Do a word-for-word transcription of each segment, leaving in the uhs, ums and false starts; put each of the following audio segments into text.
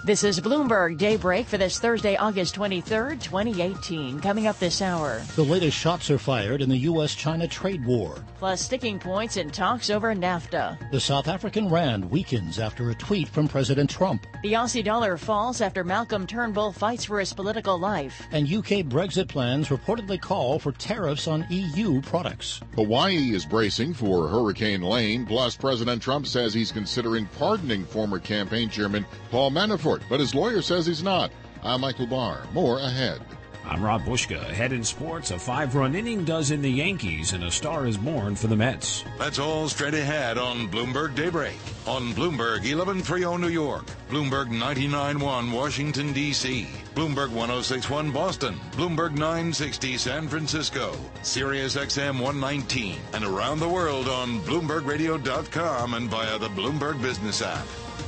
This is Bloomberg Daybreak for this Thursday, August twenty-third, twenty eighteen. Coming up this hour. The latest shots are fired in the U S China trade war. Plus sticking points in talks over NAFTA. The South African rand weakens after a tweet from President Trump. The Aussie dollar falls after Malcolm Turnbull fights for his political life. And U K Brexit plans reportedly call for tariffs on E U products. Hawaii is bracing for Hurricane Lane. Plus, President Trump says he's considering pardoning former campaign chairman Paul Manafort. But his lawyer says he's not. I'm Michael Barr. More ahead. I'm Rob Bushka. Ahead in sports, a five-run inning does in the Yankees, and a star is born for the Mets. That's all straight ahead on Bloomberg Daybreak. On Bloomberg eleven thirty New York, Bloomberg ninety-nine point one Washington, D C, Bloomberg one oh six point one Boston, Bloomberg nine sixty San Francisco, Sirius X M one nineteen, and around the world on Bloomberg Radio dot com and via the Bloomberg Business app.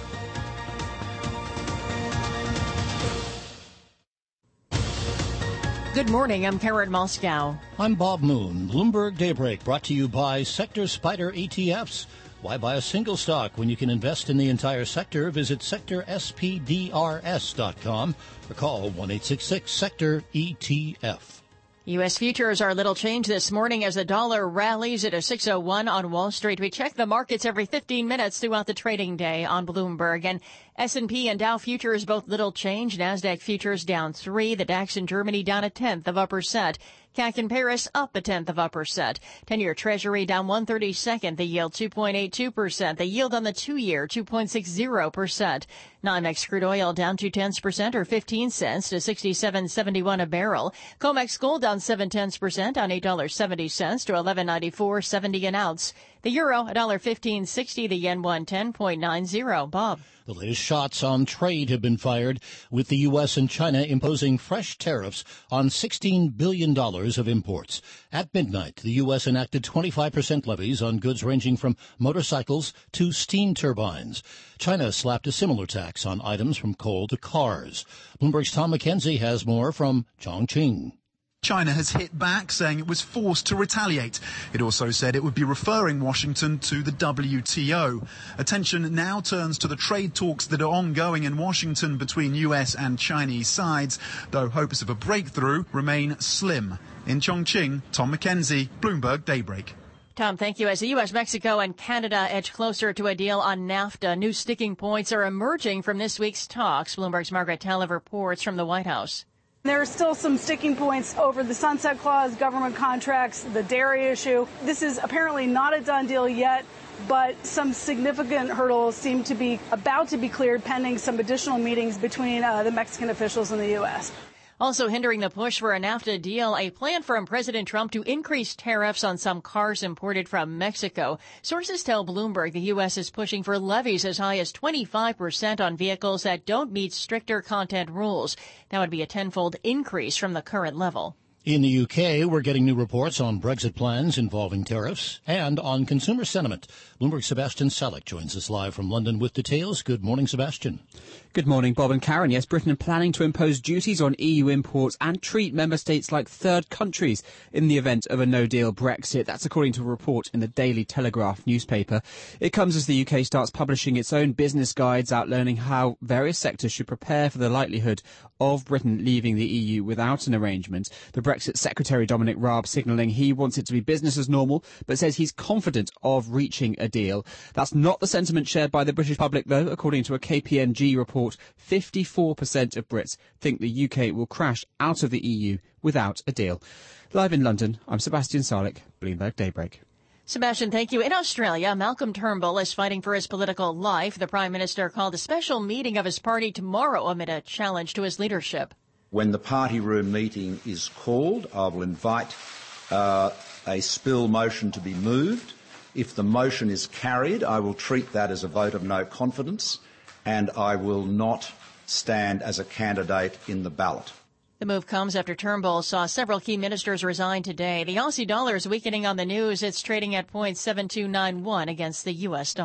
Good morning, I'm Karen Moscow. I'm Bob Moon. Bloomberg Daybreak brought to you by Sector Spider E T Fs. Why buy a single stock when you can invest in the entire sector? Visit sector s p d r s dot com or call one eight six six sector E T F. U S futures are little change this morning as the dollar rallies at a six oh one on Wall Street. We check the markets every fifteen minutes throughout the trading day on Bloomberg. And S and P and Dow futures both little change. NASDAQ futures down three. The DAX in Germany down a tenth of a percent. C A C in Paris up a tenth of a percent. ten-year Treasury down one thirty-second. The yield two point eight two percent. The yield on the two-year two point six zero percent. NYMEX crude oil down two tenths percent or fifteen cents to sixty-seven seventy-one a barrel. COMEX gold down seven tenths percent on eight dollars and seventy cents to eleven ninety-four seventy an ounce. The euro one dollar fifteen sixty. The yen one ten point nine zero. Bob. The latest shots on trade have been fired, with the U S and China imposing fresh tariffs on sixteen billion dollars of imports. At midnight, the U S enacted twenty-five percent levies on goods ranging from motorcycles to steam turbines. China slapped a similar tax on items from coal to cars. Bloomberg's Tom McKenzie has more from Chongqing. China has hit back, saying it was forced to retaliate. It also said it would be referring Washington to the W T O. Attention now turns to the trade talks that are ongoing in Washington between U S and Chinese sides, though hopes of a breakthrough remain slim. In Chongqing, Tom McKenzie, Bloomberg Daybreak. Tom, thank you. As the U S, Mexico, and Canada edge closer to a deal on NAFTA, new sticking points are emerging from this week's talks. Bloomberg's Margaret Taleb reports from the White House. There are still some sticking points over the sunset clause, government contracts, the dairy issue. This is apparently not a done deal yet, but some significant hurdles seem to be about to be cleared pending some additional meetings between uh, the Mexican officials and the U S. Also hindering the push for a NAFTA deal, a plan from President Trump to increase tariffs on some cars imported from Mexico. Sources tell Bloomberg the U S is pushing for levies as high as twenty-five percent on vehicles that don't meet stricter content rules. That would be a tenfold increase from the current level. In the U K, we're getting new reports on Brexit plans involving tariffs and on consumer sentiment. Bloomberg's Sebastian Salek joins us live from London with details. Good morning, Sebastian. Good morning, Bob and Karen. Yes, Britain are planning to impose duties on E U imports and treat member states like third countries in the event of a no-deal Brexit. That's according to a report in the Daily Telegraph newspaper. It comes as the U K starts publishing its own business guides outlining how various sectors should prepare for the likelihood of Britain leaving the E U without an arrangement. The Brexit Secretary Dominic Raab signalling he wants it to be business as normal, but says he's confident of reaching a deal. That's not the sentiment shared by the British public, though. According to a K P N G report, fifty-four percent of Brits think the U K will crash out of the E U without a deal. Live in London, I'm Sebastian Salek, Bloomberg Daybreak. Sebastian, thank you. In Australia, Malcolm Turnbull is fighting for his political life. The Prime Minister called a special meeting of his party tomorrow amid a challenge to his leadership. When the party room meeting is called, I will invite uh, a spill motion to be moved. If the motion is carried, I will treat that as a vote of no confidence, and I will not stand as a candidate in the ballot. The move comes after Turnbull saw several key ministers resign today. The Aussie dollar is weakening on the news. It's trading at point seven two nine one against the U S dollar.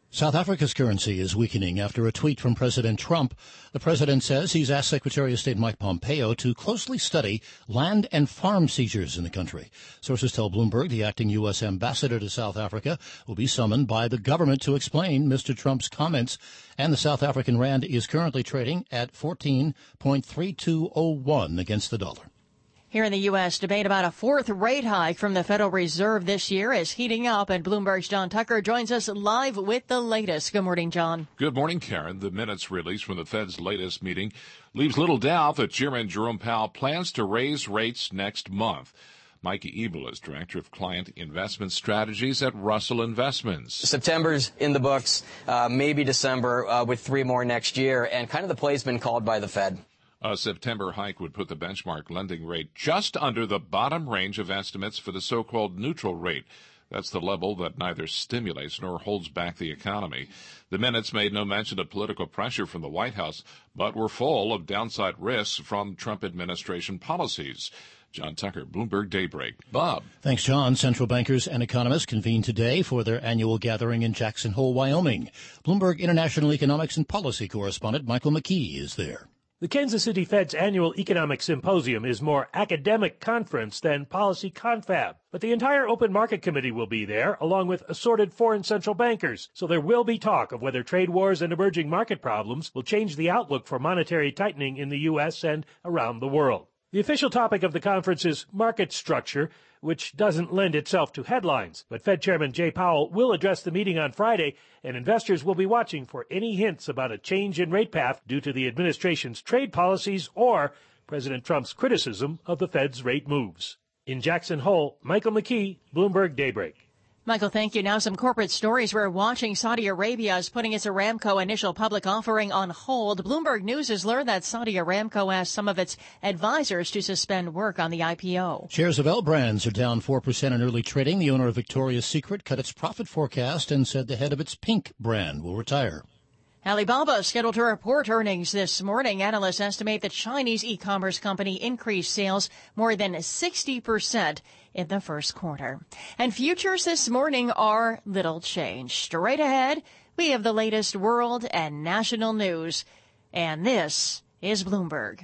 South Africa's currency is weakening after a tweet from President Trump. The president says he's asked Secretary of State Mike Pompeo to closely study land and farm seizures in the country. Sources tell Bloomberg the acting U S ambassador to South Africa will be summoned by the government to explain Mister Trump's comments. And the South African rand is currently trading at fourteen point three two oh one against the dollar. Here in the U S, debate about a fourth rate hike from the Federal Reserve this year is heating up, and Bloomberg's John Tucker joins us live with the latest. Good morning, John. Good morning, Karen. The minutes released from the Fed's latest meeting leaves little doubt that Chairman Jerome Powell plans to raise rates next month. Mikey Ebel is Director of Client Investment Strategies at Russell Investments. September's in the books, uh, maybe December, uh, with three more next year, and kind of the play's been called by the Fed. A September hike would put the benchmark lending rate just under the bottom range of estimates for the so-called neutral rate. That's the level that neither stimulates nor holds back the economy. The minutes made no mention of political pressure from the White House, but were full of downside risks from Trump administration policies. John Tucker, Bloomberg Daybreak. Bob. Thanks, John. Central bankers and economists convene today for their annual gathering in Jackson Hole, Wyoming. Bloomberg International Economics and Policy correspondent Michael McKee is there. The Kansas City Fed's annual economic symposium is more academic conference than policy confab. But the entire Open Market Committee will be there, along with assorted foreign central bankers. So there will be talk of whether trade wars and emerging market problems will change the outlook for monetary tightening in the U S and around the world. The official topic of the conference is market structure, which doesn't lend itself to headlines. But Fed Chairman Jay Powell will address the meeting on Friday, and investors will be watching for any hints about a change in rate path due to the administration's trade policies or President Trump's criticism of the Fed's rate moves. In Jackson Hole, Michael McKee, Bloomberg Daybreak. Michael, thank you. Now some corporate stories. We're watching Saudi Arabia is putting its Aramco initial public offering on hold. Bloomberg News has learned that Saudi Aramco asked some of its advisors to suspend work on the I P O. Shares of L Brands are down four percent in early trading. The owner of Victoria's Secret cut its profit forecast and said the head of its Pink brand will retire. Alibaba is scheduled to report earnings this morning. Analysts estimate the Chinese e-commerce company increased sales more than sixty percent in the first quarter. And futures this morning are little changed. Straight ahead, we have the latest world and national news. And this is Bloomberg.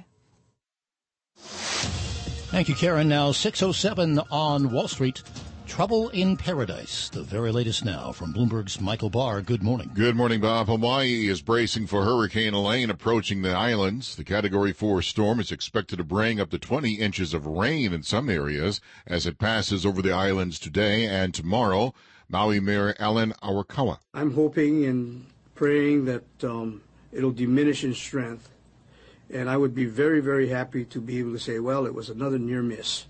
Thank you, Karen. Now six oh seven on Wall Street. Trouble in paradise. The very latest now from Bloomberg's Michael Barr. Good morning. Good morning, Bob. Hawaii is bracing for Hurricane Elaine approaching the islands. The Category four storm is expected to bring up to twenty inches of rain in some areas as it passes over the islands today and tomorrow. Maui Mayor Alan Arakawa. I'm hoping and praying that um, it'll diminish in strength, and I would be very, very happy to be able to say, well, it was another near miss.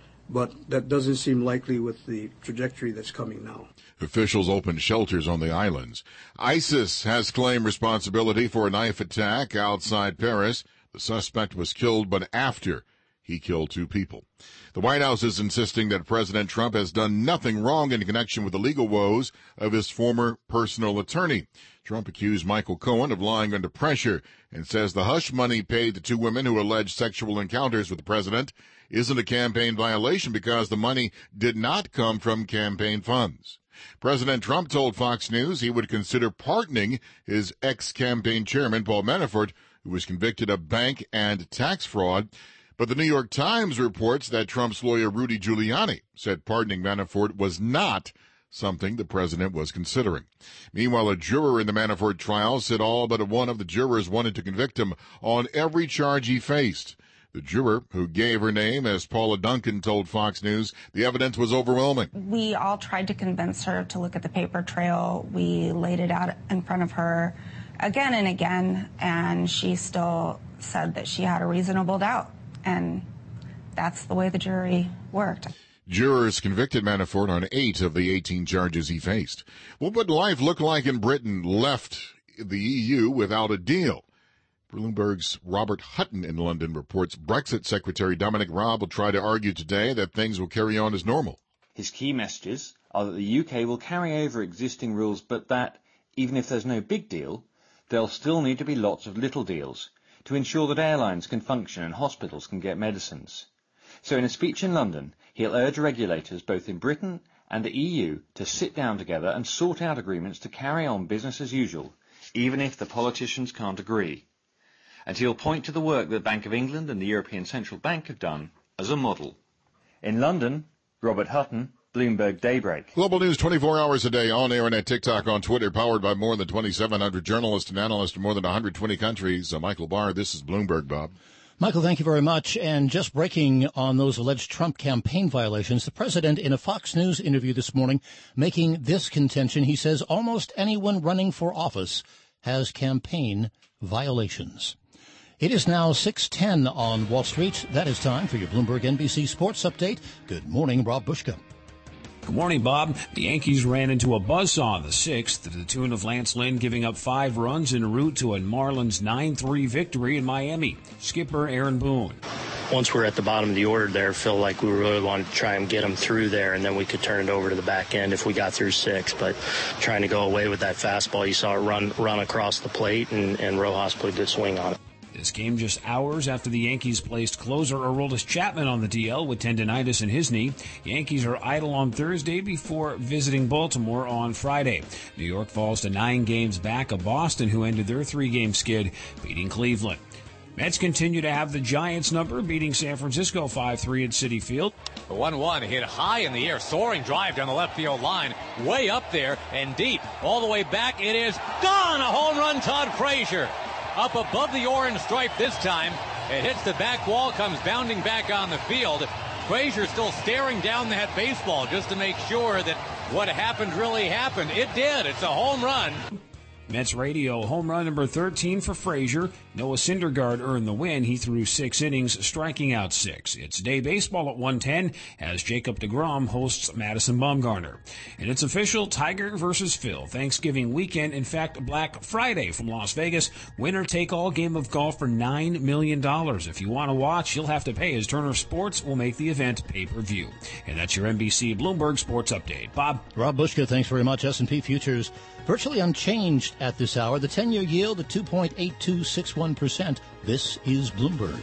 But that doesn't seem likely with the trajectory that's coming now. Officials opened shelters on the islands. ISIS has claimed responsibility for a knife attack outside Paris. The suspect was killed, but after he killed two people. The White House is insisting that President Trump has done nothing wrong in connection with the legal woes of his former personal attorney. Trump accused Michael Cohen of lying under pressure and says the hush money paid to two women who alleged sexual encounters with the president isn't a campaign violation because the money did not come from campaign funds. President Trump told Fox News he would consider pardoning his ex-campaign chairman, Paul Manafort, who was convicted of bank and tax fraud. But the New York Times reports that Trump's lawyer, Rudy Giuliani, said pardoning Manafort was not something the president was considering. Meanwhile, a juror in the Manafort trial said all but one of the jurors wanted to convict him on every charge he faced. The juror, who gave her name as Paula Duncan, told Fox News the evidence was overwhelming. We all tried to convince her to look at the paper trail. We laid it out in front of her again and again, and she still said that she had a reasonable doubt. And that's the way the jury worked. Jurors convicted Manafort on eight of the eighteen charges he faced. What would life look like in Britain left the E U without a deal? Bloomberg's Robert Hutton in London reports Brexit Secretary Dominic Raab will try to argue today that things will carry on as normal. His key messages are that the U K will carry over existing rules, but that, even if there's no big deal, there'll still need to be lots of little deals to ensure that airlines can function and hospitals can get medicines. So in a speech in London, he'll urge regulators both in Britain and the E U to sit down together and sort out agreements to carry on business as usual, even if the politicians can't agree. And he'll point to the work that the Bank of England and the European Central Bank have done as a model. In London, Robert Hutton, Bloomberg Daybreak. Global News twenty-four hours a day, on air and at TikTok, on Twitter, powered by more than twenty-seven hundred journalists and analysts in more than one hundred twenty countries. Uh, Michael Barr, this is Bloomberg, Bob. Michael, thank you very much. And just breaking on those alleged Trump campaign violations, the president in a Fox News interview this morning making this contention. He says almost anyone running for office has campaign violations. It is now six ten on Wall Street. That is time for your Bloomberg N B C Sports Update. Good morning, Rob Bushka. Good morning, Bob. The Yankees ran into a buzzsaw in the sixth to the tune of Lance Lynn giving up five runs en route to a Marlins nine three victory in Miami. Skipper Aaron Boone. Once we're at the bottom of the order there, feel like we really wanted to try and get them through there, and then we could turn it over to the back end if we got through six. But trying to go away with that fastball, you saw it run run across the plate, and, and Rojas put a good swing on it. This came just hours after the Yankees placed closer Aroldis Chapman on the D L with tendonitis in his knee. Yankees are idle on Thursday before visiting Baltimore on Friday. New York falls to nine games back of Boston, who ended their three-game skid, beating Cleveland. Mets continue to have the Giants number, beating San Francisco five three at Citi Field. The one one hit high in the air, soaring drive down the left field line, way up there and deep. All the way back, it is gone! A home run, Todd Frazier. Up above the orange stripe this time. It hits the back wall, comes bounding back on the field. Frazier still staring down that baseball just to make sure that what happened really happened. It did. It's a home run. Mets radio home run number thirteen for Frazier. Noah Syndergaard earned the win. He threw six innings, striking out six. It's day baseball at one ten as Jacob deGrom hosts Madison Bumgarner. And it's official, Tiger versus Phil. Thanksgiving weekend, in fact, Black Friday from Las Vegas. Winner-take-all game of golf for nine million dollars. If you want to watch, you'll have to pay, as Turner Sports will make the event pay-per-view. And that's your N B C Bloomberg Sports Update. Bob? Rob Bushka, thanks very much. S and P futures virtually unchanged at this hour. The ten-year yield at two point eight two six one percent. This is Bloomberg.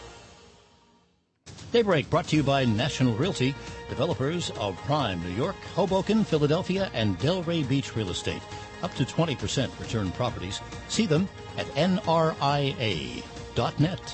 Daybreak brought to you by National Realty, developers of prime New York, Hoboken, Philadelphia, and Delray Beach real estate. Up to twenty percent return properties. See them at N R I A dot net.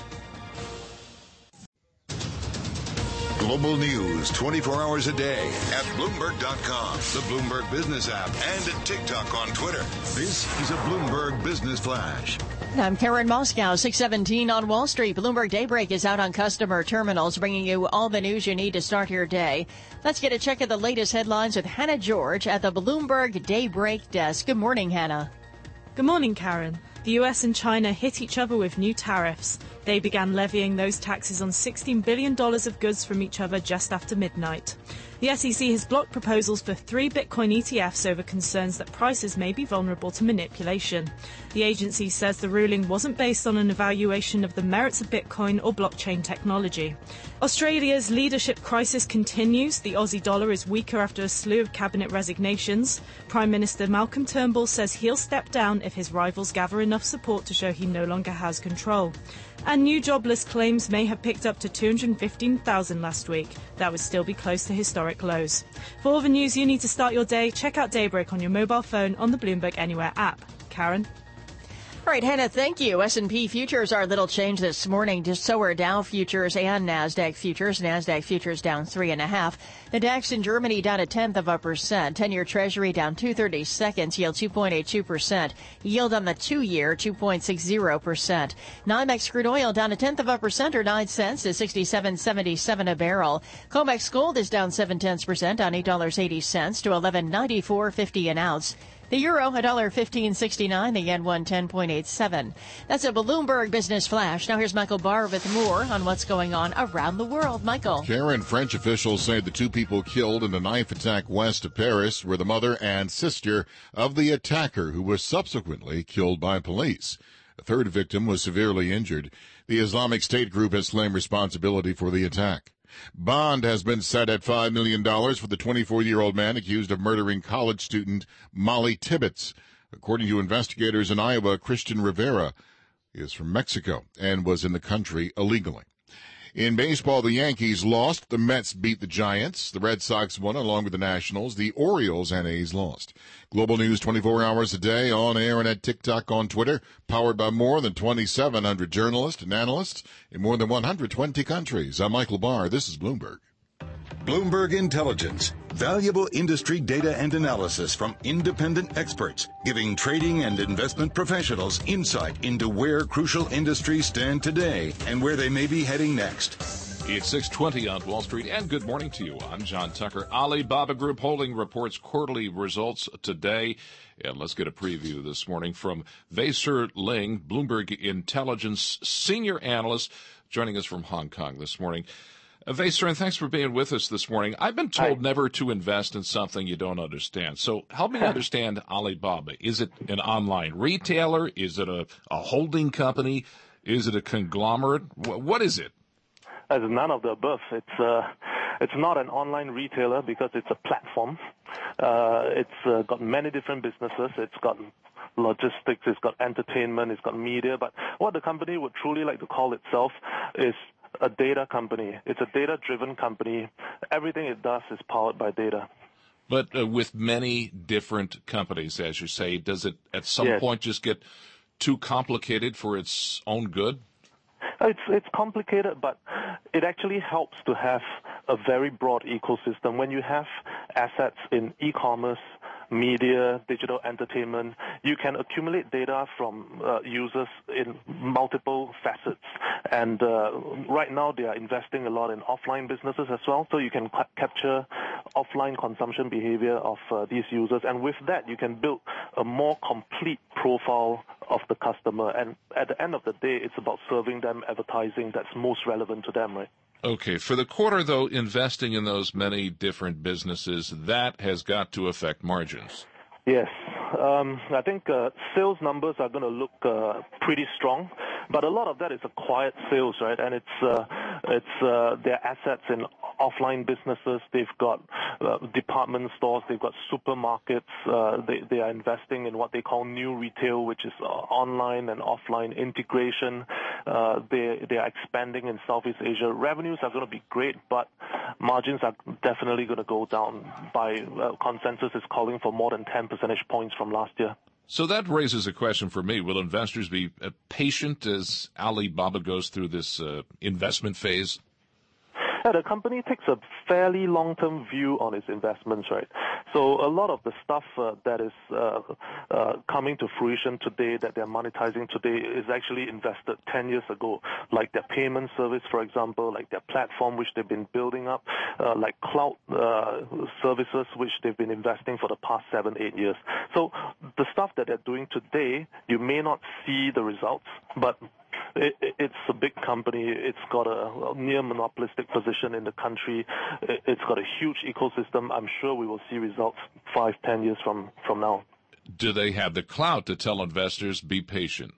Global news twenty-four hours a day at Bloomberg dot com, the Bloomberg Business app, and at TikTok on Twitter. This is a Bloomberg Business Flash. I'm Karen Moscow, six seventeen on Wall Street. Bloomberg Daybreak is out on customer terminals, bringing you all the news you need to start your day. Let's get a check of the latest headlines with Hannah George at the Bloomberg Daybreak desk. Good morning, Hannah. Good morning, Karen. The U S and China hit each other with new tariffs. They began levying those taxes on sixteen billion dollars of goods from each other just after midnight. The S E C has blocked proposals for three Bitcoin E T Fs over concerns that prices may be vulnerable to manipulation. The agency says the ruling wasn't based on an evaluation of the merits of Bitcoin or blockchain technology. Australia's leadership crisis continues. The Aussie dollar is weaker after a slew of cabinet resignations. Prime Minister Malcolm Turnbull says he'll step down if his rivals gather enough support to show he no longer has control. And new jobless claims may have picked up to two hundred fifteen thousand last week. That would still be close to historic lows. For all the news you need to start your day, check out Daybreak on your mobile phone on the Bloomberg Anywhere app. Karen? All right, Hannah, thank you. S and P futures are a little change this morning. Just so are Dow futures and NASDAQ futures. NASDAQ futures down three and a half. The DAX in Germany down a tenth of a percent. ten-year Treasury down two thirty-seconds, yield two point eight two percent. Yield on the two-year, two point six zero percent. NYMEX crude oil down a tenth of a percent or nine cents to sixty-seven seventy-seven a barrel. COMEX gold is down seven tenths percent on eight dollars and eighty cents to eleven ninety-four fifty an ounce. The euro, one dollar fifteen sixty-nine. The yen, one ten point eight seven. That's a Bloomberg Business Flash. Now here's Michael Barr with more on what's going on around the world. Michael. Karen, French officials say the two people killed in a knife attack west of Paris were the mother and sister of the attacker, who was subsequently killed by police. A third victim was severely injured. The Islamic State group has claimed responsibility for the attack. Bond has been set at five million dollars for the twenty-four-year-old man accused of murdering college student Molly Tibbetts. According to investigators in Iowa, Christian Rivera is from Mexico and was in the country illegally. In baseball, the Yankees lost. The Mets beat the Giants. The Red Sox won along with the Nationals. The Orioles and A's lost. Global news twenty-four hours a day, on air and at TikTok, on Twitter, powered by more than twenty-seven hundred journalists and analysts in more than one hundred twenty countries. I'm Michael Barr. This is Bloomberg. Bloomberg Intelligence. Valuable industry data and analysis from independent experts, giving trading and investment professionals insight into where crucial industries stand today and where they may be heading next. It's six twenty on Wall Street, and good morning to you. I'm John Tucker. Alibaba Group Holding reports quarterly results today. And let's get a preview this morning from Vaser Ling, Bloomberg Intelligence Senior Analyst, joining us from Hong Kong this morning. Uh, Vaser, and thanks for being with us this morning. I've been told Hi. never to invest in something you don't understand. So help me understand Alibaba. Is it an online retailer? Is it a, a holding company? Is it a conglomerate? W- what is it? As none of the above. It's uh, it's not an online retailer because it's a platform. Uh, it's uh, got many different businesses. It's got logistics. It's got entertainment. It's got media. But what the company would truly like to call itself is a data company. It's a data-driven company. Everything it does is powered by data. But uh, with many different companies, as you say, does it at some yes. point just get too complicated for its own good? It's it's complicated, but it actually helps to have a very broad ecosystem. When you have assets in e-commerce, media, digital entertainment, you can accumulate data from uh, users in multiple facets. And uh, right now they are investing a lot in offline businesses as well, so you can ca- capture offline consumption behavior of uh, these users. And with that, you can build a more complete profile of the customer. And at the end of the day, it's about serving them advertising that's most relevant to them, right? Okay. For the quarter, though, investing in those many different businesses, that has got to affect margins. Yes. Um, I think uh, sales numbers are going to look uh, pretty strong, but a lot of that is acquired sales, right? And it's uh, it's uh, their assets in offline businesses. They've got uh, department stores. They've got supermarkets. Uh, they they are investing in what they call new retail, which is uh, online and offline integration. Uh, they they are expanding in Southeast Asia. Revenues are going to be great, but margins are definitely going to go down. By uh, consensus is calling for more than ten percentage points from last year. So that raises a question for me. Will investors be uh, patient as Alibaba goes through this uh, investment phase? Yeah, the company takes a fairly long-term view on its investments, right? So a lot of the stuff uh, that is uh, uh, coming to fruition today, that they're monetizing today, is actually invested ten years ago, like their payment service, for example, like their platform, which they've been building up, uh, like cloud uh, services, which they've been investing for the past seven, eight years. So the stuff that they're doing today, you may not see the results, but It, it's a big company. It's got a, a near monopolistic position in the country. It, it's got a huge ecosystem. I'm sure we will see results five, ten years from, from now. Do they have the clout to tell investors, be patient?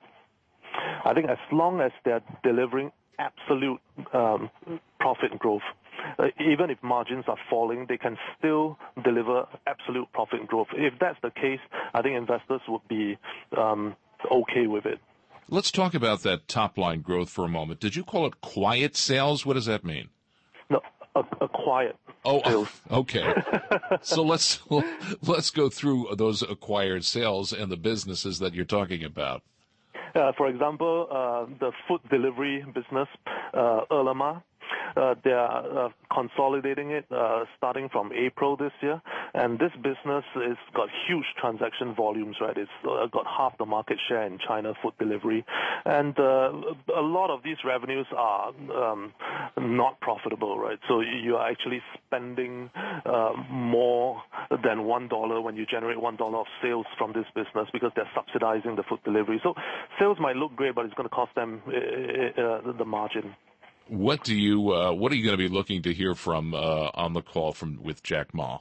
I think as long as they're delivering absolute um, profit growth, uh, even if margins are falling, they can still deliver absolute profit growth. If that's the case, I think investors would be um, okay with it. Let's talk about that top-line growth for a moment. Did you call it quiet sales? What does that mean? No, a, a quiet oh, sales. Okay. So let's let's go through those acquired sales and the businesses that you're talking about. Uh, for example, uh, the food delivery business, uh, Ele.me. Uh, they are uh, consolidating it uh, starting from April this year, and this business has got huge transaction volumes, right? It's uh, got half the market share in China food delivery, and uh, a lot of these revenues are um, not profitable, right? So you are actually spending uh, more than one dollar when you generate one dollar of sales from this business because they're subsidizing the food delivery. So sales might look great, but it's going to cost them uh, uh, the margin. What do you uh, what are you going to be looking to hear from uh, on the call from with Jack Ma?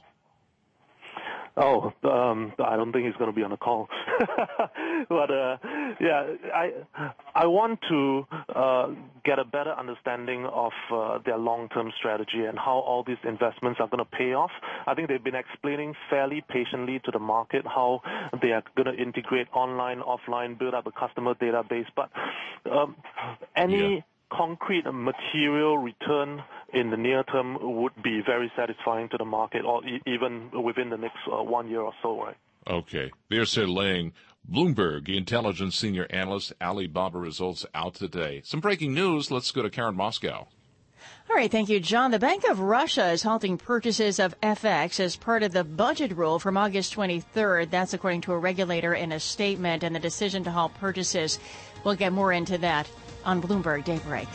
Oh, um, I don't think he's going to be on the call. But uh, yeah, I I want to uh, get a better understanding of uh, their long-term strategy and how all these investments are going to pay off. I think they've been explaining fairly patiently to the market how they are going to integrate online, offline, build up a customer database. But um, any yeah. concrete and material return in the near term would be very satisfying to the market, or e- even within the next uh, one year or so, right? Okay. Veer Lang, Bloomberg Intelligence Senior Analyst. Alibaba results out today. Some breaking news. Let's go to Karen Moscow. All right, thank you, John. The Bank of Russia is halting purchases of F X as part of the budget rule from August twenty-third. That's according to a regulator in a statement, and the decision to halt purchases. We'll get more into that on Bloomberg Daybreak.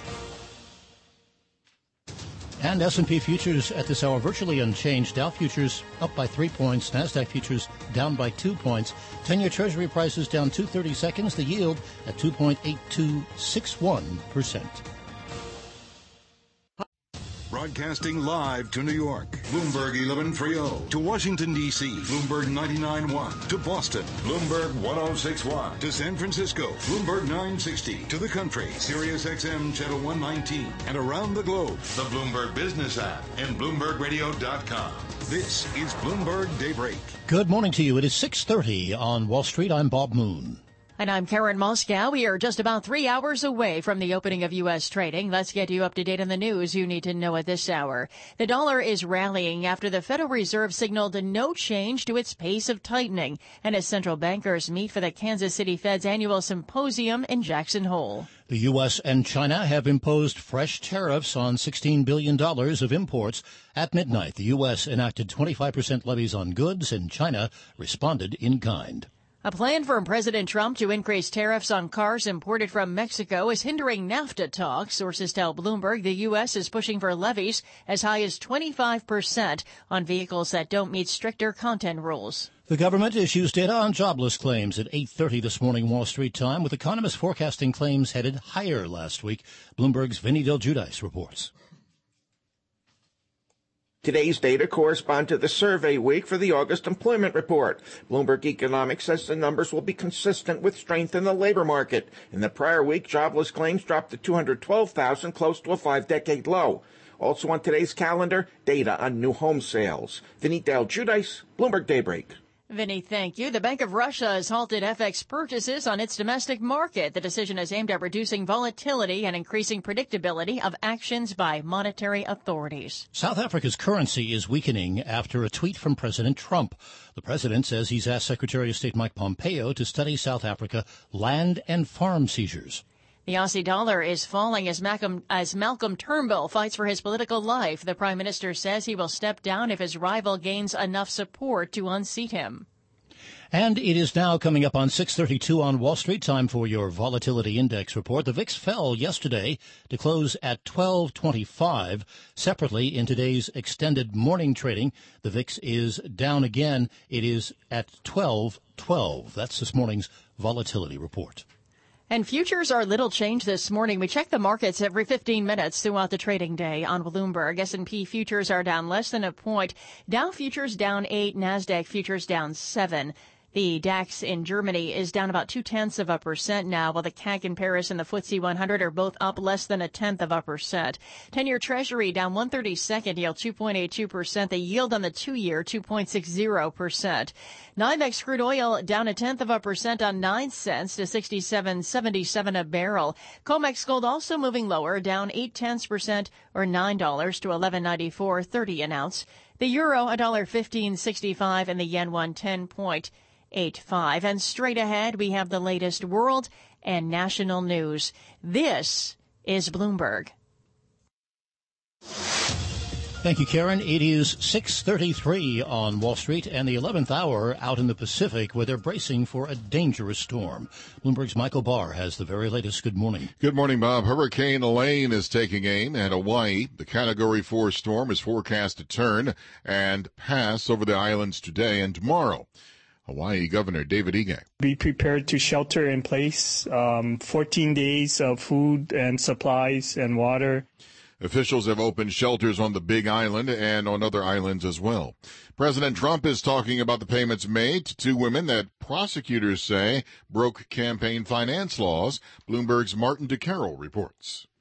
And S and P futures at this hour virtually unchanged. Dow futures up by three points. NASDAQ futures down by two points. ten-year Treasury prices down two thirty seconds. The yield at two point eight two six one percent. Broadcasting live to New York, Bloomberg eleven thirty. To Washington, D C, Bloomberg ninety-nine point one. To Boston, Bloomberg ten sixty-one. To San Francisco, Bloomberg nine sixty. To the country, Sirius X M Channel one nineteen. And around the globe, the Bloomberg Business app and Bloomberg Radio dot com. This is Bloomberg Daybreak. Good morning to you. It is six thirty on Wall Street. I'm Bob Moon. And I'm Karen Moscow. We are just about three hours away from the opening of U S trading. Let's get you up to date on the news you need to know at this hour. The dollar is rallying after the Federal Reserve signaled no change to its pace of tightening, and as central bankers meet for the Kansas City Fed's annual symposium in Jackson Hole. The U S and China have imposed fresh tariffs on sixteen billion dollars of imports. At midnight, the U S enacted twenty-five percent levies on goods, and China responded in kind. A plan from President Trump to increase tariffs on cars imported from Mexico is hindering NAFTA talks. Sources tell Bloomberg the U S is pushing for levies as high as twenty-five percent on vehicles that don't meet stricter content rules. The government issues data on jobless claims at eight thirty this morning Wall Street time, with economists forecasting claims headed higher last week. Bloomberg's Vinny Del Giudice reports. Today's data correspond to the survey week for the August employment report. Bloomberg Economics says the numbers will be consistent with strength in the labor market. In the prior week, jobless claims dropped to two hundred twelve thousand, close to a five-decade low. Also on today's calendar, data on new home sales. Vinny Del Giudice, Bloomberg Daybreak. Vinny, thank you. The Bank of Russia has halted F X purchases on its domestic market. The decision is aimed at reducing volatility and increasing predictability of actions by monetary authorities. South Africa's currency is weakening after a tweet from President Trump. The president says he's asked Secretary of State Mike Pompeo to study South Africa land and farm seizures. The Aussie dollar is falling as Malcolm, as Malcolm Turnbull fights for his political life. The Prime Minister says he will step down if his rival gains enough support to unseat him. And it is now coming up on six thirty-two on Wall Street. Time for your volatility index report. The V I X fell yesterday to close at twelve twenty-five. Separately, in today's extended morning trading, the V I X is down again. It is at twelve twelve. That's this morning's volatility report. And futures are little changed this morning. We check the markets every fifteen minutes throughout the trading day on Bloomberg. S and P futures are down less than a point. Dow futures down eight. NASDAQ futures down seven. The DAX in Germany is down about two-tenths of a percent now, while the C A C in Paris and the F T S E one hundred are both up less than a tenth of a percent. ten-year Treasury down one thirty-second, yield two point eight two percent. The yield on the two-year, two point six zero percent. NYMEX crude oil down a tenth of a percent on nine cents to sixty-seven seventy-seven a barrel. COMEX gold also moving lower, down eight tenths percent or nine dollars to eleven ninety-four thirty an ounce. The euro one dollar fifteen sixty-five and the yen one ten point eight five. And straight ahead, we have the latest world and national news. This is Bloomberg. Thank you, Karen. It is six thirty-three on Wall Street and the eleventh hour out in the Pacific, where they're bracing for a dangerous storm. Bloomberg's Michael Barr has the very latest. Good morning. Good morning, Bob. Hurricane Elaine is taking aim at Hawaii. The Category four storm is forecast to turn and pass over the islands today and tomorrow. Hawaii Governor David Ige. Be prepared to shelter in place, um, fourteen days of food and supplies and water. Officials have opened shelters on the Big Island and on other islands as well. President Trump is talking about the payments made to two women that prosecutors say broke campaign finance laws. Bloomberg's Martin DeCarroll reports.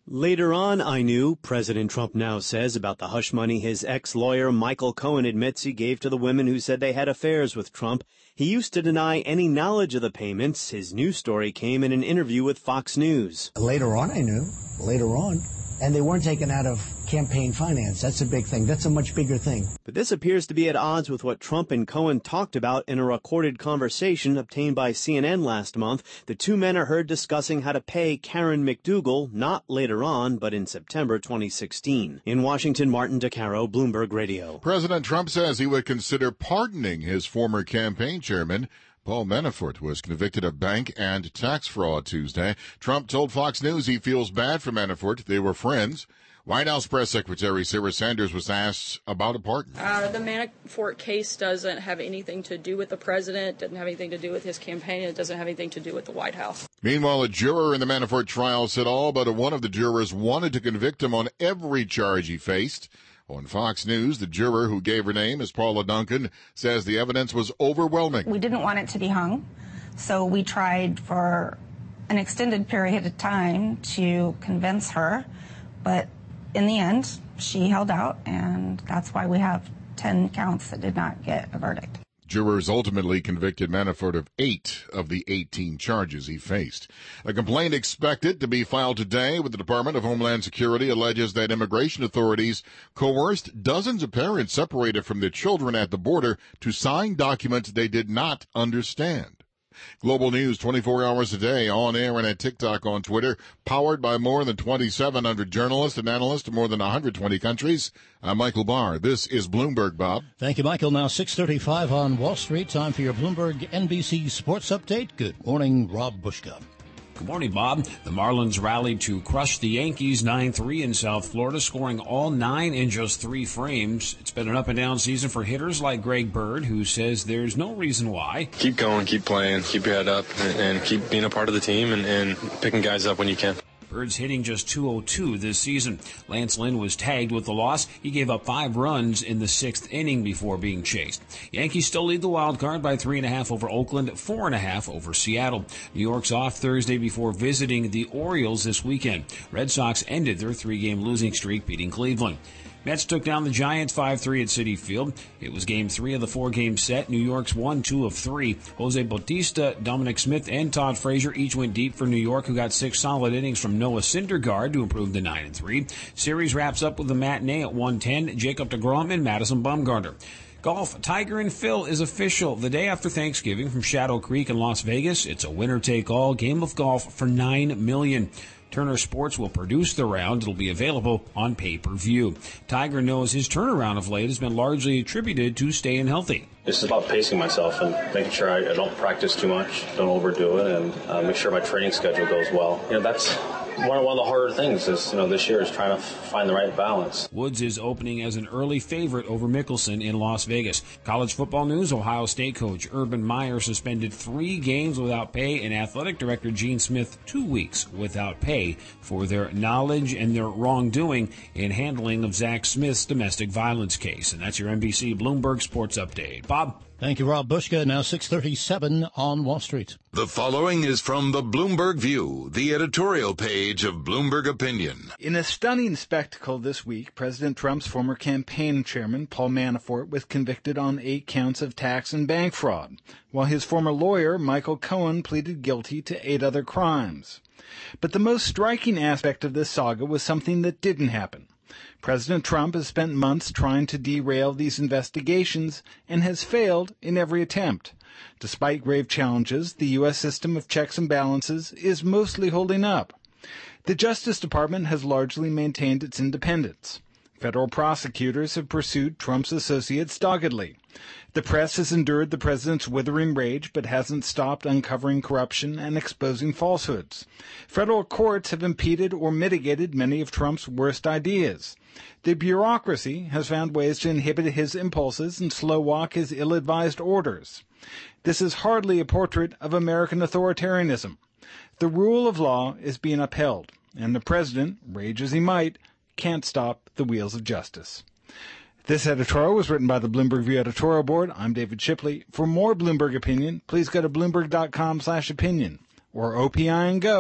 Later on, I knew, President Trump now says about the hush money his ex-lawyer Michael Cohen admits he gave to the women who said they had affairs with Trump. He used to deny any knowledge of the payments. His new story came in an interview with Fox News. Later on, I knew. Later on. And they weren't taken out of campaign finance. That's a big thing. That's a much bigger thing. But this appears to be at odds with what Trump and Cohen talked about in a recorded conversation obtained by C N N last month. The two men are heard discussing how to pay Karen McDougal, not later on, but in September twenty sixteen. In Washington, Martin DeCaro, Bloomberg Radio. President Trump says he would consider pardoning his former campaign chairman. Paul Manafort was convicted of bank and tax fraud Tuesday. Trump told Fox News he feels bad for Manafort. They were friends. White House Press Secretary Sarah Sanders was asked about a pardon. Uh, the Manafort case doesn't have anything to do with the president, doesn't have anything to do with his campaign, it doesn't have anything to do with the White House. Meanwhile, a juror in the Manafort trial said all but one of the jurors wanted to convict him on every charge he faced. On Fox News, the juror who gave her name as Paula Duncan says the evidence was overwhelming. We didn't want it to be hung, so we tried for an extended period of time to convince her, but in the end, she held out, and that's why we have ten counts that did not get a verdict. Jurors ultimately convicted Manafort of eight of the eighteen charges he faced. A complaint expected to be filed today with the Department of Homeland Security alleges that immigration authorities coerced dozens of parents separated from their children at the border to sign documents they did not understand. Global News twenty-four hours a day, on air and at TikTok, on Twitter, powered by more than twenty-seven hundred journalists and analysts in more than one hundred twenty countries. I'm Michael Barr. This is Bloomberg, Bob. Thank you, Michael. Now six thirty-five on Wall Street. Time for your Bloomberg N B C Sports Update. Good morning, Rob Bushka. Good morning, Bob. The Marlins rallied to crush the Yankees nine three in South Florida, scoring all nine in just three frames. It's been an up-and-down season for hitters like Greg Bird, who says there's no reason why. Keep going, keep playing, keep your head up, and, and keep being a part of the team and, and picking guys up when you can. Bird's hitting just two oh two this season. Lance Lynn was tagged with the loss. He gave up five runs in the sixth inning before being chased. Yankees still lead the wild card by three and a half over Oakland, four and a half over Seattle. New York's off Thursday before visiting the Orioles this weekend. Red Sox ended their three-game losing streak, beating Cleveland. Mets took down the Giants five three at Citi Field. It was game three of the four-game set. New York's won two of three. Jose Bautista, Dominic Smith, and Todd Frazier each went deep for New York, who got six solid innings from Noah Syndergaard to improve to nine and three. Series wraps up with the matinee at one ten. Jacob deGrom and Madison Bumgarner. Golf, Tiger and Phil is official. The day after Thanksgiving from Shadow Creek in Las Vegas, it's a winner-take-all game of golf for nine million dollars. Turner Sports will produce the round. It'll be available on pay-per-view. Tiger knows his turnaround of late has been largely attributed to staying healthy. It's about pacing myself and making sure I, I don't practice too much, don't overdo it, and uh, make sure my training schedule goes well. You know, that's one, one of the harder things is, you know, this year is trying to find the right balance. Woods is opening as an early favorite over Mickelson in Las Vegas. College football news, Ohio State coach Urban Meyer suspended three games without pay, and athletic director Gene Smith two weeks without pay for their knowledge and their wrongdoing in handling of Zach Smith's domestic violence case. And that's your N B C Bloomberg Sports Update. Bob? Thank you, Rob Bushka. Now six thirty-seven on Wall Street. The following is from the Bloomberg View, the editorial page of Bloomberg Opinion. In a stunning spectacle this week, President Trump's former campaign chairman, Paul Manafort, was convicted on eight counts of tax and bank fraud, while his former lawyer, Michael Cohen, pleaded guilty to eight other crimes. But the most striking aspect of this saga was something that didn't happen. President Trump has spent months trying to derail these investigations and has failed in every attempt. Despite grave challenges, the U S system of checks and balances is mostly holding up. The Justice Department has largely maintained its independence. Federal prosecutors have pursued Trump's associates doggedly. The press has endured the president's withering rage but hasn't stopped uncovering corruption and exposing falsehoods. Federal courts have impeded or mitigated many of Trump's worst ideas. The bureaucracy has found ways to inhibit his impulses and slow-walk his ill-advised orders. This is hardly a portrait of American authoritarianism. The rule of law is being upheld, and the president, rage as he might, can't stop the wheels of justice. This editorial was written by the Bloomberg View editorial board. I'm David Shipley. For more Bloomberg opinion, please go to bloomberg dot com slash opinion or O P I and go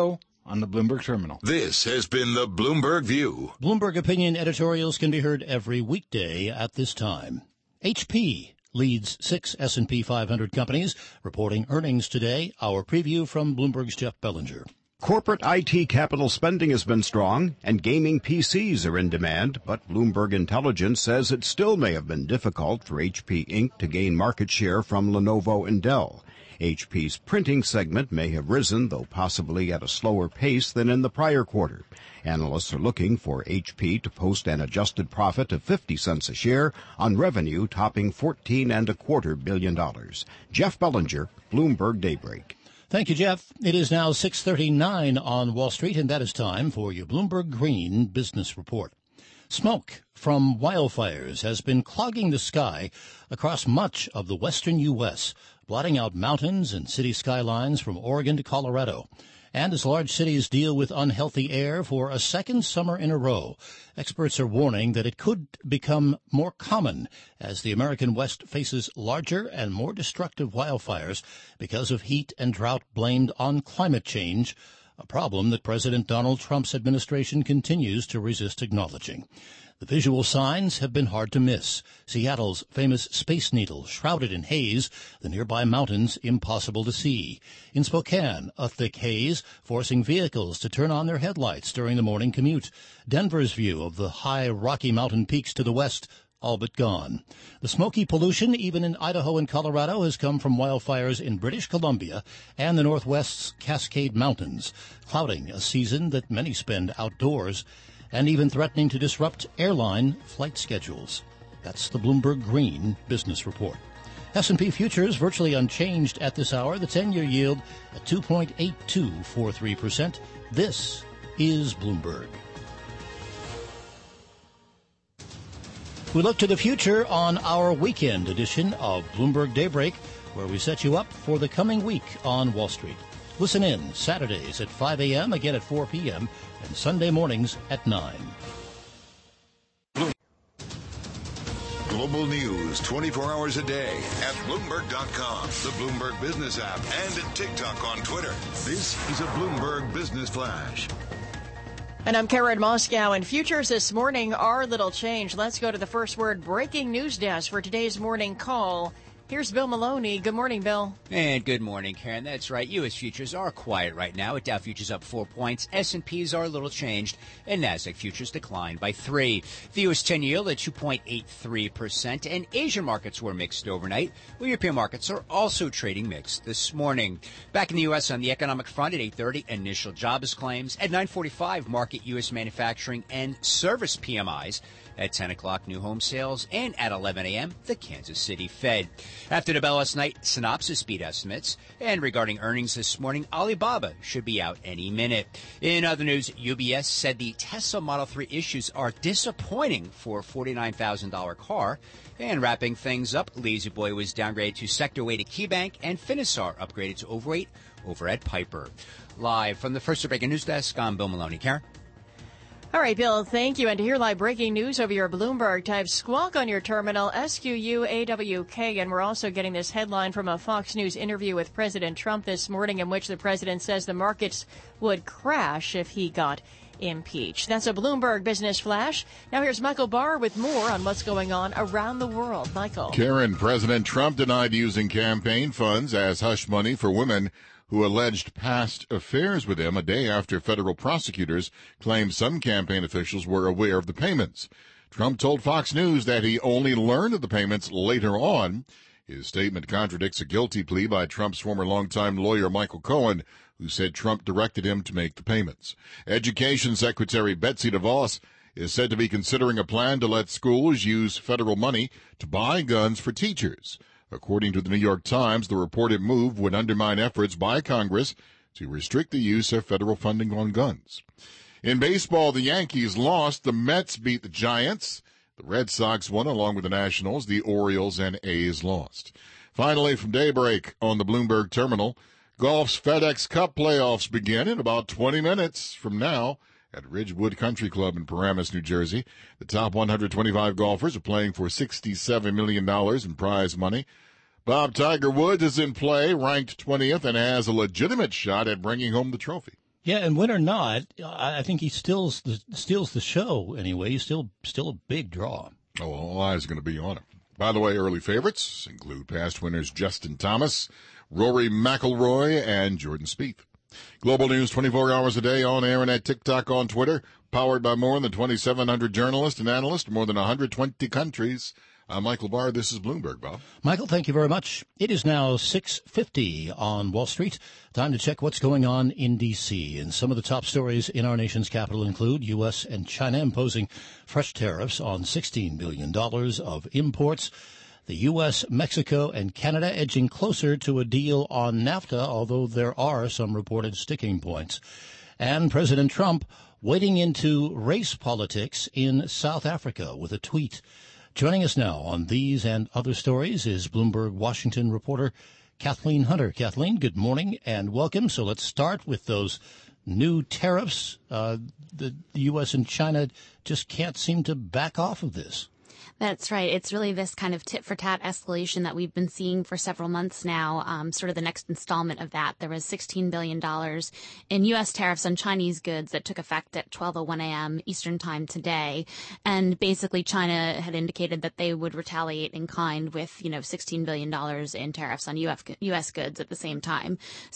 on the Bloomberg Terminal. This has been the Bloomberg View. Bloomberg Opinion editorials can be heard every weekday at this time. H P leads six S and P five hundred companies reporting earnings today. Our preview from Bloomberg's Jeff Bellinger. Corporate I T capital spending has been strong, and gaming P Cs are in demand, but Bloomberg Intelligence says it still may have been difficult for H P Incorporated to gain market share from Lenovo and Dell. H P's printing segment may have risen, though possibly at a slower pace than in the prior quarter. Analysts are looking for H P to post an adjusted profit of fifty cents a share on revenue topping fourteen and a quarter billion dollars. Jeff Bellinger, Bloomberg Daybreak. Thank you, Jeff. It is now six thirty-nine on Wall Street, and that is time for your Bloomberg Green Business Report. Smoke from wildfires has been clogging the sky across much of the western U S, blotting out mountains and city skylines from Oregon to Colorado. And as large cities deal with unhealthy air for a second summer in a row, experts are warning that it could become more common as the American West faces larger and more destructive wildfires because of heat and drought blamed on climate change, a problem that President Donald Trump's administration continues to resist acknowledging. The visual signs have been hard to miss. Seattle's famous Space Needle shrouded in haze, the nearby mountains impossible to see. In Spokane, a thick haze forcing vehicles to turn on their headlights during the morning commute. Denver's view of the high Rocky Mountain peaks to the west, all but gone. The smoky pollution, even in Idaho and Colorado, has come from wildfires in British Columbia and the Northwest's Cascade Mountains, clouding a season that many spend outdoors and even threatening to disrupt airline flight schedules. That's the Bloomberg Green Business Report. S and P futures virtually unchanged at this hour. The ten-year yield at two point eight two four three percent. This is Bloomberg. We look to the future on our weekend edition of Bloomberg Daybreak, where we set you up for the coming week on Wall Street. Listen in Saturdays at five a.m., again at four p.m., and Sunday mornings at nine. Global news twenty-four hours a day at Bloomberg dot com, the Bloomberg Business app, and at TikTok on Twitter. This is a Bloomberg Business Flash. And I'm Karen Moscow, and futures this morning are little change. Let's go to the first word breaking news desk for today's morning call. Here's Bill Maloney. Good morning, Bill. And good morning, Karen. That's right. U S futures are quiet right now. Dow futures up four points. S and P's are a little changed. And NASDAQ futures declined by three. The U S ten yield at two point eight three percent. And Asian markets were mixed overnight. Well, European markets are also trading mixed this morning. Back in the U S on the economic front at eight thirty, initial jobs claims. At nine forty-five, market U S manufacturing and service P M Is. At ten o'clock, new home sales, and at eleven a.m., the Kansas City Fed. After the bell last night, synopsis beat estimates. And regarding earnings this morning, Alibaba should be out any minute. In other news, U B S said the Tesla Model three issues are disappointing for a forty-nine thousand dollars car. And wrapping things up, Lazy Boy was downgraded to sector weight at KeyBank, and Finisar upgraded to overweight over at Piper. Live from the First Breaking News Desk, I'm Bill Maloney. Karen? All right, Bill, thank you. And to hear live breaking news over your Bloomberg, type squawk on your terminal, S Q U A W K. And we're also getting this headline from a Fox News interview with President Trump this morning, in which the president says the markets would crash if he got impeached. That's a Bloomberg Business Flash. Now here's Michael Barr with more on what's going on around the world. Michael. Karen, President Trump denied using campaign funds as hush money for women who alleged past affairs with him a day after federal prosecutors claimed some campaign officials were aware of the payments. Trump told Fox News that he only learned of the payments later on. His statement contradicts a guilty plea by Trump's former longtime lawyer Michael Cohen, who said Trump directed him to make the payments. Education Secretary Betsy DeVos is said to be considering a plan to let schools use federal money to buy guns for teachers. According to the New York Times, the reported move would undermine efforts by Congress to restrict the use of federal funding on guns. In baseball, the Yankees lost. The Mets beat the Giants. The Red Sox won along with the Nationals. The Orioles and A's lost. Finally, from Daybreak on the Bloomberg Terminal, golf's FedEx Cup playoffs begin in about twenty minutes from now at Ridgewood Country Club in Paramus, New Jersey. The top one hundred twenty-five golfers are playing for sixty-seven million dollars in prize money. Bob Tiger Woods is in play, ranked twentieth, and has a legitimate shot at bringing home the trophy. Yeah, and win or not, I think he still steals the show anyway. He's still still a big draw. Oh, well, all eyes are going to be on him. By the way, early favorites include past winners Justin Thomas, Rory McIlroy, and Jordan Spieth. Global News twenty-four hours a day on air and at TikTok, on Twitter, powered by more than twenty-seven hundred journalists and analysts, more than one hundred twenty countries. I'm Michael Barr. This is Bloomberg, Bob. Michael, thank you very much. It is now six fifty on Wall Street. Time to check what's going on in D C. And some of the top stories in our nation's capital include U S and China imposing fresh tariffs on sixteen billion dollars of imports. The U S, Mexico, and Canada edging closer to a deal on NAFTA, although there are some reported sticking points. And President Trump wading into race politics in South Africa with a tweet. Joining us now on these and other stories is Bloomberg Washington reporter Kathleen Hunter. Kathleen, good morning and welcome. So let's start with those new tariffs. Uh, the, the U S and China just can't seem to back off of this. That's right. It's really this kind of tit-for-tat escalation that we've been seeing for several months now, um, sort of the next installment of that. There was sixteen billion dollars in U S tariffs on Chinese goods that took effect at twelve oh one a.m. Eastern Time today. And basically China had indicated that they would retaliate in kind with, you know, sixteen billion dollars in tariffs on U S goods at the same time.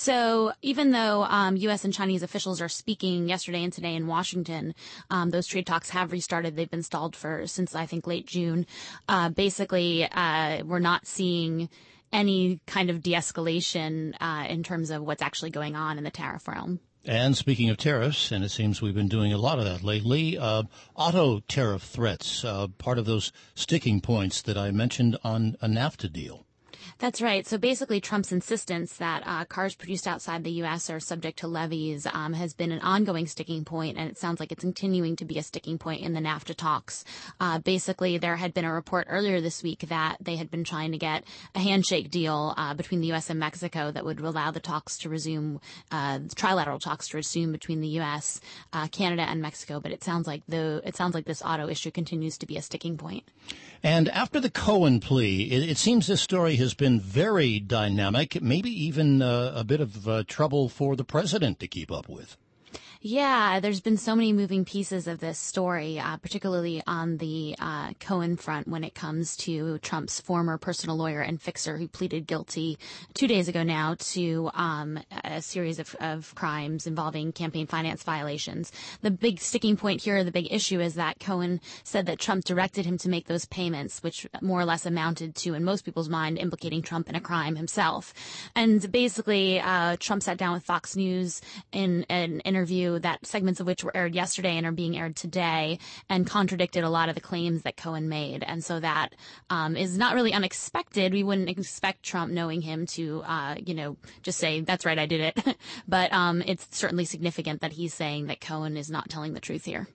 So even though um, U S and Chinese officials are speaking yesterday and today in Washington, um, those trade talks have restarted. They've been stalled for since, I think, late June. Uh, basically, uh, we're not seeing any kind of de-escalation uh, in terms of what's actually going on in the tariff realm. And speaking of tariffs, and it seems we've been doing a lot of that lately, uh, auto tariff threats, uh, part of those sticking points that I mentioned on a NAFTA deal. That's right. So basically, Trump's insistence that uh, cars produced outside the U S are subject to levies um, has been an ongoing sticking point, and it sounds like it's continuing to be a sticking point in the NAFTA talks. Uh, basically, there had been a report earlier this week that they had been trying to get a handshake deal uh, between the U S and Mexico that would allow the talks to resume, uh, trilateral talks to resume between the U S, uh, Canada, and Mexico. But it sounds like the it sounds like this auto issue continues to be a sticking point. And after the Cohen plea, it, it seems this story has been very dynamic, maybe even uh, a bit of uh, trouble for the president to keep up with. Yeah, there's been so many moving pieces of this story, uh, particularly on the uh, Cohen front when it comes to Trump's former personal lawyer and fixer who pleaded guilty two days ago now to um, a series of, of crimes involving campaign finance violations. The big sticking point here, the big issue, is that Cohen said that Trump directed him to make those payments, which more or less amounted to, in most people's mind, implicating Trump in a crime himself. And basically, uh, Trump sat down with Fox News in an interview that segments of which were aired yesterday and are being aired today, and contradicted a lot of the claims that Cohen made. And so that um, is not really unexpected. We wouldn't expect Trump, knowing him, to, uh, you know, just say, that's right, I did it. But um, it's certainly significant that he's saying that Cohen is not telling the truth here.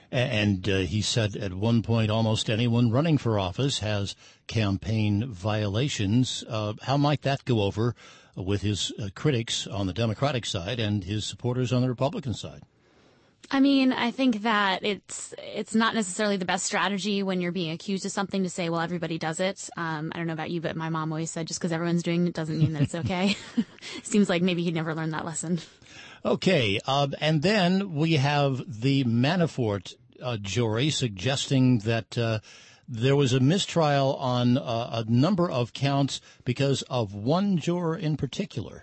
And uh, he said at one point almost anyone running for office has campaign violations. Uh, how might that go over with his uh, critics on the Democratic side and his supporters on the Republican side? I mean, I think that it's it's not necessarily the best strategy when you're being accused of something to say, well, everybody does it. Um, I don't know about you, but my mom always said just because everyone's doing it doesn't mean that it's okay. Seems like maybe he never learned that lesson. Okay, uh, and then we have the Manafort uh, jury suggesting that uh, there was a mistrial on uh, a number of counts because of one juror in particular.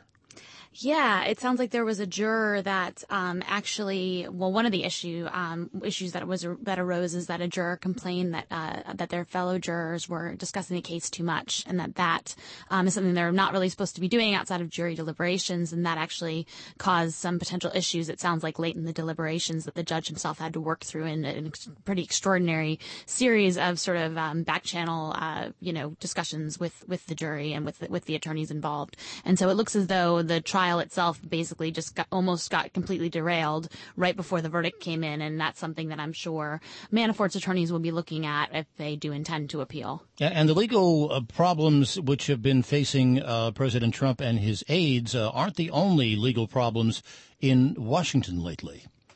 Yeah, it sounds like there was a juror that um, actually, well, one of the issue um, issues that was that arose is that a juror complained that uh, that their fellow jurors were discussing the case too much, and that that um, is something they're not really supposed to be doing outside of jury deliberations, and that actually caused some potential issues. It sounds like late in the deliberations that the judge himself had to work through in a pretty extraordinary series of sort of um, back channel, uh, you know, discussions with with the jury and with the, with the attorneys involved, and so it looks as though the trial trial itself basically just got, almost got completely derailed right before the verdict came in, and that's something that I'm sure Manafort's attorneys will be looking at if they do intend to appeal. And the legal uh, problems which have been facing uh, President Trump and his aides uh, aren't the only legal problems in Washington lately.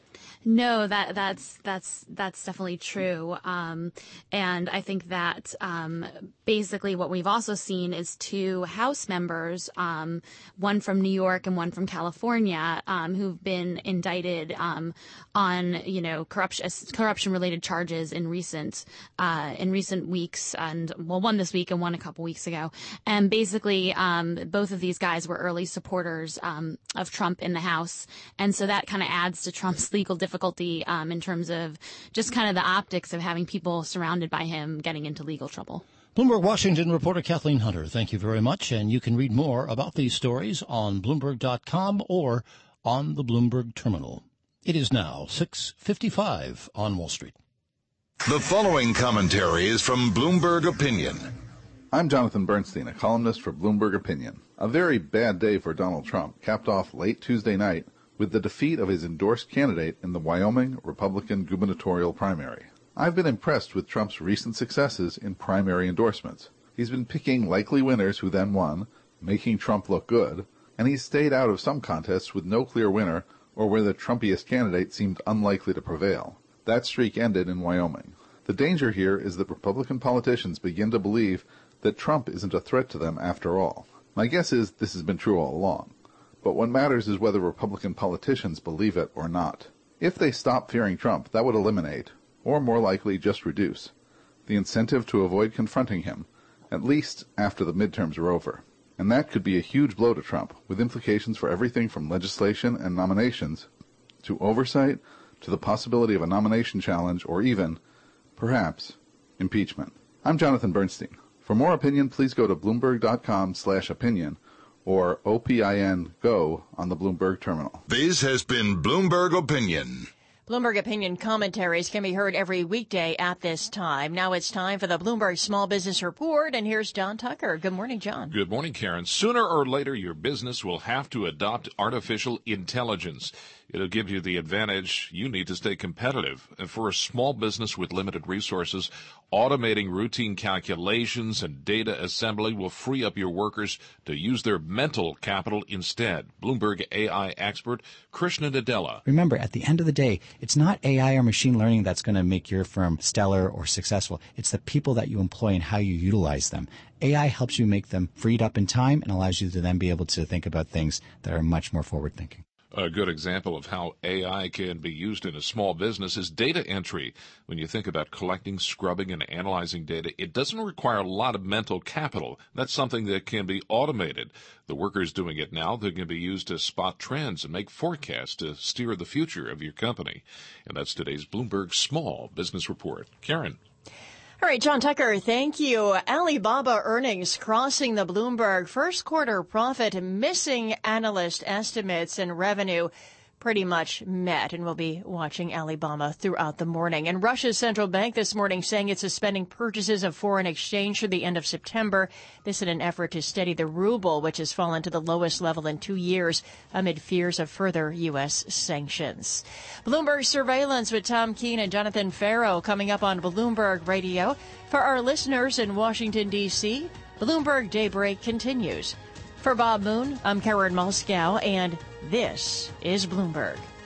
No, that that's that's that's definitely true, um, and I think that um, basically what we've also seen is two House members, um, one from New York and one from California, um, who've been indicted um, on you know corruption corruption related charges in recent uh, in recent weeks, and well, one this week and one a couple weeks ago, and basically um, both of these guys were early supporters um, of Trump in the House, and so that kind of adds to Trump's legal difficulty. difficulty um, in terms of just kind of the optics of having people surrounded by him getting into legal trouble. Bloomberg Washington reporter Kathleen Hunter, thank you very much. And you can read more about these stories on Bloomberg dot com or on the Bloomberg Terminal. It is now six fifty-five on Wall Street. The following commentary is from Bloomberg Opinion. I'm Jonathan Bernstein, a columnist for Bloomberg Opinion. A very bad day for Donald Trump, capped off late Tuesday night with the defeat of his endorsed candidate in the Wyoming Republican gubernatorial primary. I've been impressed with Trump's recent successes in primary endorsements. He's been picking likely winners who then won, making Trump look good, and he's stayed out of some contests with no clear winner or where the Trumpiest candidate seemed unlikely to prevail. That streak ended in Wyoming. The danger here is that Republican politicians begin to believe that Trump isn't a threat to them after all. My guess is this has been true all along. But what matters is whether Republican politicians believe it or not. If they stop fearing Trump, that would eliminate, or more likely just reduce, the incentive to avoid confronting him, at least after the midterms are over. And that could be a huge blow to Trump, with implications for everything from legislation and nominations, to oversight, to the possibility of a nomination challenge, or even, perhaps, impeachment. I'm Jonathan Bernstein. For more opinion, please go to Bloomberg dot com slash opinion, or O P I N Go on the Bloomberg Terminal. This has been Bloomberg Opinion. Bloomberg Opinion commentaries can be heard every weekday at this time. Now it's time for the Bloomberg Small Business Report, and here's John Tucker. Good morning, John. Good morning, Karen. Sooner or later, your business will have to adopt artificial intelligence. It'll give you the advantage you need to stay competitive. And for a small business with limited resources, automating routine calculations and data assembly will free up your workers to use their mental capital instead. Bloomberg A I expert Krishna Nadella. Remember, at the end of the day, it's not A I or machine learning that's going to make your firm stellar or successful. It's the people that you employ and how you utilize them. A I helps you make them freed up in time and allows you to then be able to think about things that are much more forward-thinking. A good example of how A I can be used in a small business is data entry. When you think about collecting, scrubbing, and analyzing data, it doesn't require a lot of mental capital. That's something that can be automated. The workers doing it now, they can be used to spot trends and make forecasts to steer the future of your company. And that's today's Bloomberg Small Business Report. Karen. All right, John Tucker, thank you. Alibaba earnings crossing the Bloomberg first quarter profit, missing analyst estimates, and revenue pretty much met, and we'll be watching Alibaba throughout the morning. And Russia's central bank this morning saying it's suspending purchases of foreign exchange through the end of September. This in an effort to steady the ruble, which has fallen to the lowest level in two years amid fears of further U S sanctions. Bloomberg Surveillance with Tom Keene and Jonathan Farrow coming up on Bloomberg Radio. For our listeners in Washington, D C, Bloomberg Daybreak continues. For Bob Moon, I'm Karen Moscow, and this is Bloomberg.